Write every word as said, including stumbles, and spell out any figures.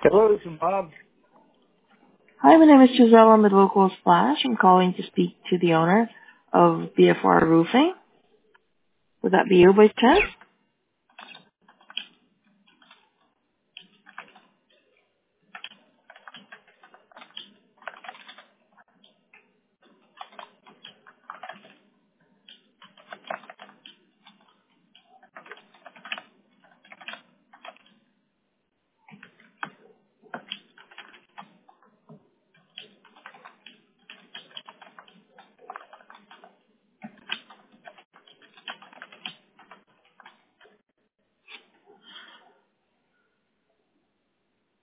Hello, this is Bob. Hi, my name is Giselle. I'm with Local Splash. I'm calling to speak to the owner of B F R Roofing. Would that be you by chance?